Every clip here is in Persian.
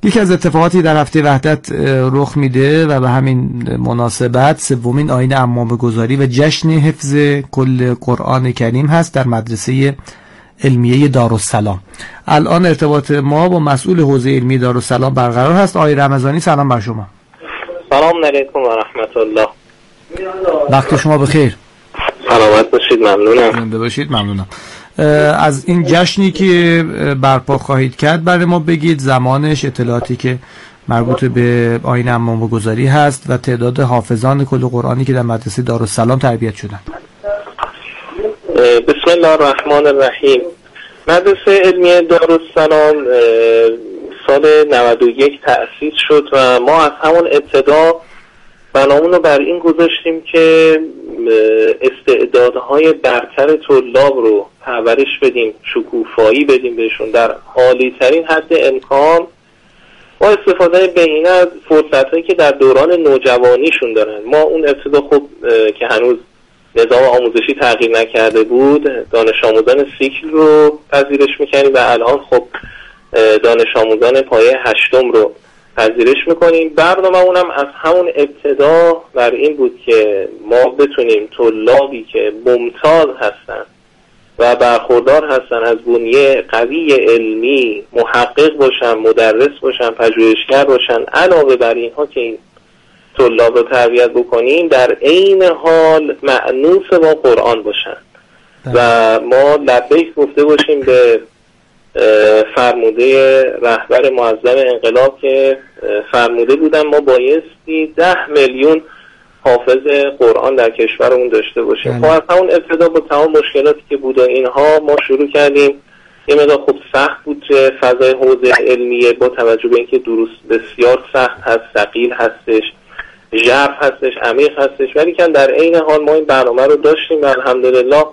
یکی از اتفاقاتی در هفته وحدت رخ میده و به همین مناسبت سومین آیین عمامه‌گذاری و جشن حفظ کل قرآن کریم هست در مدرسه علمیه دارالسلام. الان ارتباط ما با مسئول حوزه علمی دارالسلام برقرار هست. آقای رمضانی سلام بر شما. سلام علیکم و رحمت الله. وقت شما بخیر. سلامت باشید. ممنونم. زنده باشید. ممنونم. از این جشنی که برپا خواهید کرد برای ما بگید، زمانش، اطلاعاتی که مربوط به آیین عمامه‌گذاری هست و تعداد حافظان کل قرآنی که در مدرسه دارالسلام تربیت شدن. بسم الله الرحمن الرحیم. مدرسه علمیه دارالسلام سال 91 تأسیس شد و ما از همون ابتدا بنامون رو بر این گذاشتیم که استعدادهای برتر طلاب رو پرورش بدیم، شکوفایی بدیم بهشون در عالی ترین حد امکان، با استفاده بهینه از فرصت‌هایی که در دوران نوجوانیشون دارن. ما اون ابتدا خب که هنوز نظام آموزشی تغییر نکرده بود، دانش آموزان سیکل رو پذیرش میکنیم و الان خب دانش آموزان پایه 8 رو پذیرش میکنیم. برنامه اونم از همون ابتدا بر این بود که ما بتونیم طلابی که ممتاز هستن و برخوردار هستن از بنیه قوی علمی، محقق باشن، مدرس باشن، پژوهشگر باشن، علاوه بر اینها که این طلاب رو تربیت بکنیم در عین حال مأنوس با قرآن باشن و ما لبیک گفته باشیم به فرموده رهبر معظم انقلاب که فرموده بودن ما بایستی 10 میلیون حافظ قرآن در کشورمون داشته باشیم. خب از همون ابتدا با تمام مشکلاتی که بود و اینها ما شروع کردیم. یه مقدار خب سخت بود که فضای حوزه علمیه با توجه به اینکه دروس بسیار سخت هست، ثقیل هستش، ژرف هستش، عمیق هستش، ولی که در عین حال ما این برنامه رو داشتیم و الحمدلله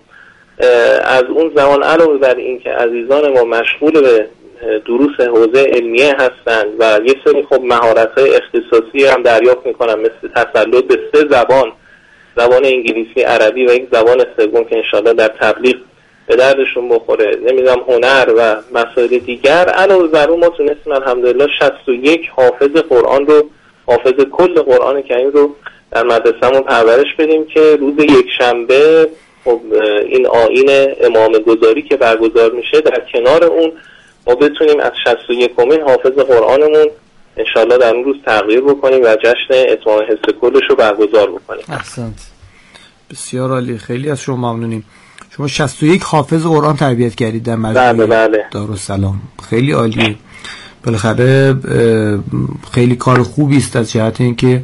از اون زمان علاوه بر این که عزیزان ما مشغول به دروس حوزه علمیه هستند و یه سری خب مهارت‌های اختصاصی هم دریافت میکنن، مثل تسلط به 3 زبان، زبان انگلیسی، عربی و یک زبان سوم که انشالله در تبلیغ به دردشون بخوره، نمیدونم هنر و مسائل دیگر. علاوه بر اون ما تونستیم الحمدلله 61 حافظ قرآن رو، حافظ کل قرآن کریم رو در مدرسه‌مون پرورش بدیم که روز یکشنبه خب این آیین امامه‌گذاری که برگزار میشه در کنار اون ما بتونیم از 61مین حافظ قرآنمون انشالله در اون روز تغییر بکنیم و جشن اتمام حفظ کلش رو برگزار بکنیم. احسنت، بسیار عالی، خیلی از شما ممنونیم. شما 61 حافظ قرآن تربیت کردید در مدرسه دارالسلام. خیلی عالیه. بالاخره خیلی کار خوبی است از جهت اینکه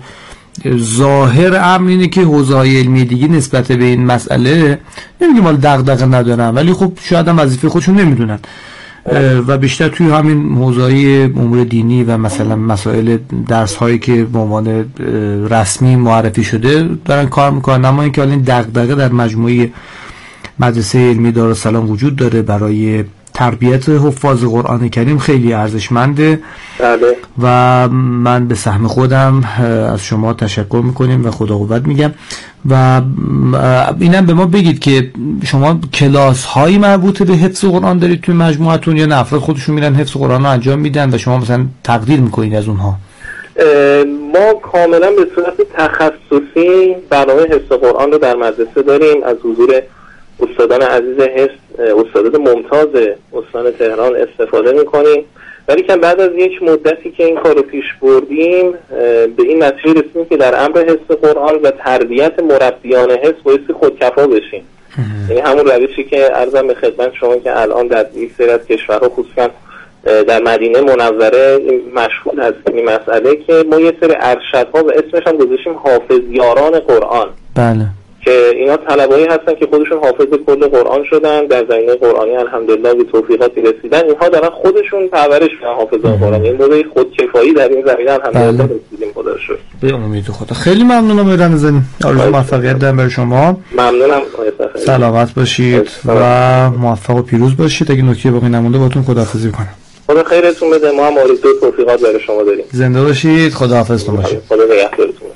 ظاهر امر اینه که حوزه‌های علمی دیگه نسبت به این مسئله نمیگم مال دغدغه ندارن، ولی خب شاید هم وظیفه خودشون نمیدونن و بیشتر توی همین حوزه‌های امور دینی و مثلا مسائل درس‌هایی که به عنوان رسمی معرفی شده دارن کار میکنن. اما اینکه حالا این دغدغه در مجموعه مدرسه علمی دارالسلام وجود داره برای تربیت حفاظ قرآن کریم خیلی ارزشمنده. بله. و من به سهم خودم از شما تشکر میکنیم و خدا قوت میگم و اینم به ما بگید که شما کلاس هایی مربوط به حفظ قرآن دارید توی مجموعتون یا نه افراد خودشون میرن حفظ قرآن رو انجام میدن و شما مثلا تقدیر میکنید از اونها؟ ما کاملا به صورت تخصصی برنامه حفظ قرآن رو در مدرسه داریم. از حضور استادان عزیز حفظ، استادان ممتاز استان تهران استفاده میکنیم، ولی که بعد از یک مدتی که این کار رو پیش بردیم به این نتیجه رسیدیم که در امر حفظ قرآن و تربیت مربیان حفظ بایستی خودکفا بشیم. یعنی همون روشی که عرضم به خدمت شما که الان در یک سری از کشورها خصوصا در مدینه منوره مشغول هست این مسئله که ما یه سری ارشدها و اسمش هم گذاشتیم حافظیاران قرآن. بله. که اینا طلبهایی هستن که خودشون حافظ کل قرآن شدن، در زمینه قرآنی الحمدلله به توفیقاتی رسیدن، اینها دارن خودشون پرورش میدن حافظان قرآن. این موضوع خودکفایی در این زمینه الحمدلله رسیدیم خدا رو شکر. به امید خدا. خیلی ممنونم آقای رمضانی. آرزوی موفقیت دارم برای شما. ممنونم. سلامت باشید و موفق و پیروز باشید. اگه نکته باقی نمونده باهاتون خداحافظی کنم. خدا خیرتون بده. ما هم آرزوی توفیقات برای شما داریم. زنده باشید. خداحافظتون باشید. خدا نگهدارتون.